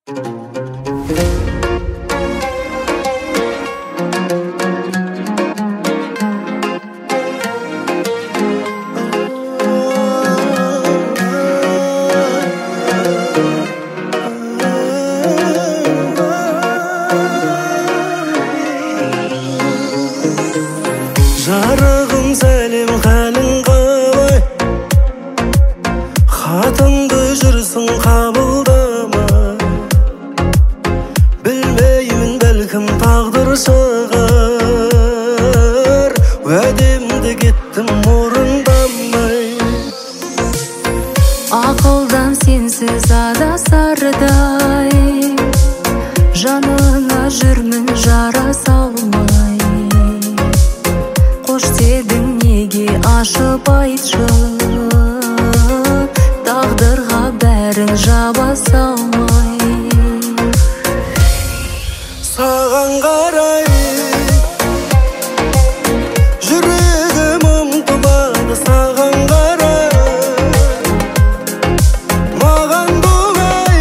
Жарығым сәлем қалың қалай, хатыңды жүрсің қабылдамай. Білмеймін, бәлкім тағдыр шығар, уәдемді кеттім орындамай. Ақылдан сенсіз адасардай, жаныңа жүрмін жара салмай. Қош дедің неге ашып айтшы, тағдырға бәрін жаба салмай. Саған қарай жүрегім ұмтылады, саған қарай маған бұлай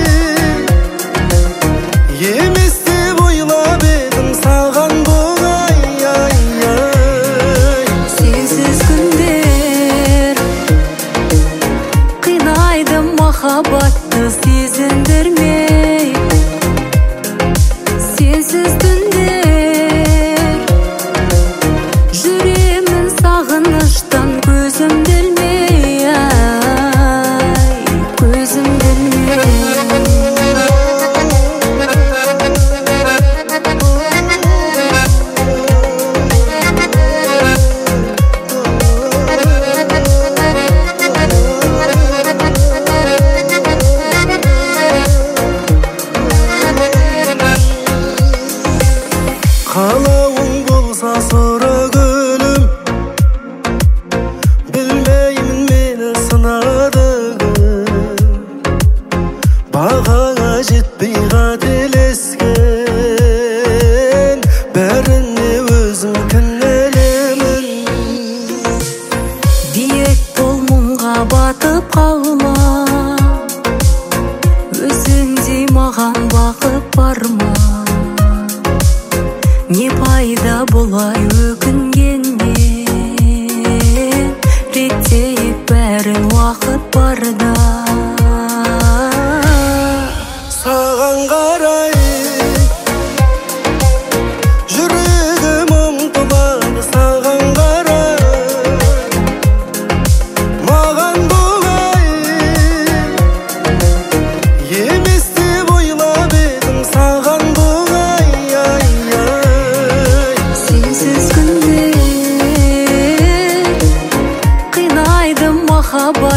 емес деп ойлап едім, саған бұлай. Сенсіз күндер қинайды, махаббатты сезіндірмей. Сенсіз түндер жүремін сағыныштан, көзімді ілмей, көзімді ілмей. Қалауың болса сұра гүлім, білмеймін мені сынады. Бағаңа жетпей қателескен, бәріне өзім кінәлімін. Биік бол, мұңға батып қалма, өзіңдей маған бақыт бар ма? Не пайда бұлай өкінгеннен, реттейік бәрін уақыт барда. Саған қарай жүрегім ұмтылады, саған қарай маған бұлай емес деп ойлап едім, саған бұлай. Сенсіз күндер қинайды, махаббат